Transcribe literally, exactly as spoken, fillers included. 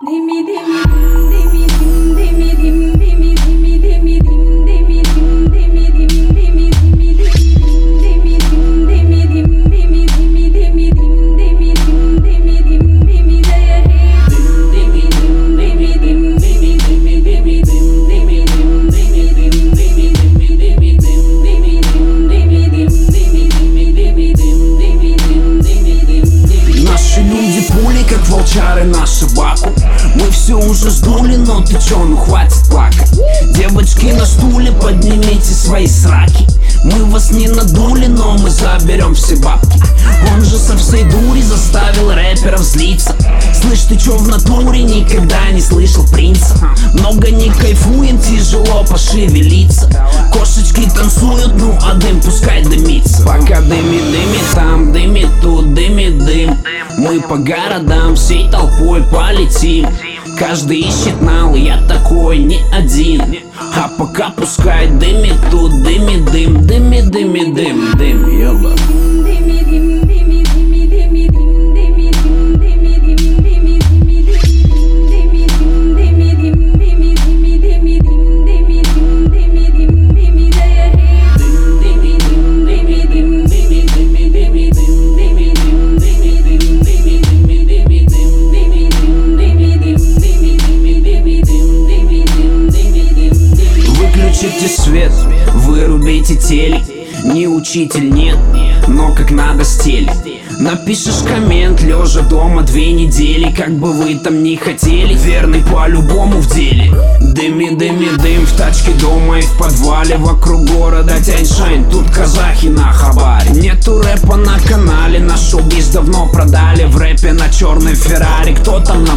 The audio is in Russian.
Как волчары на собаку. Мы все уже сдули, но ты чё, ну хватит плакать. Девочки на стуле, поднимите свои сраки. Мы вас не надули, но мы заберем все бабки. Он же со всей дури заставил рэперов злиться. Слышь, ты чё в натуре, никогда не слышал принца. Много не кайфуем, тяжело пошевелиться. Кошечки танцуют, ну а дым пускай дымится. Пока дымит, дымит там, дымит тут, дымит дым. Мы по городам всей толпой полетим. Каждый ищет нал, я такой не один. А пока пускай дымит тут, дымит дым, дымит, дымит дым, дым, ёба. Выключите свет, вырубите телек. Не учитель, нет, но как надо стелить. Напишешь коммент, лежа дома две недели. Как бы вы там ни хотели, верный по-любому в деле. Дыми, дыми, дым в тачке дома и в подвале. Вокруг города Тяньшань, тут казахи на хабаре. Нету рэпа на канале, наш шоу-биз давно продали. В рэпе на черной Феррари, кто там на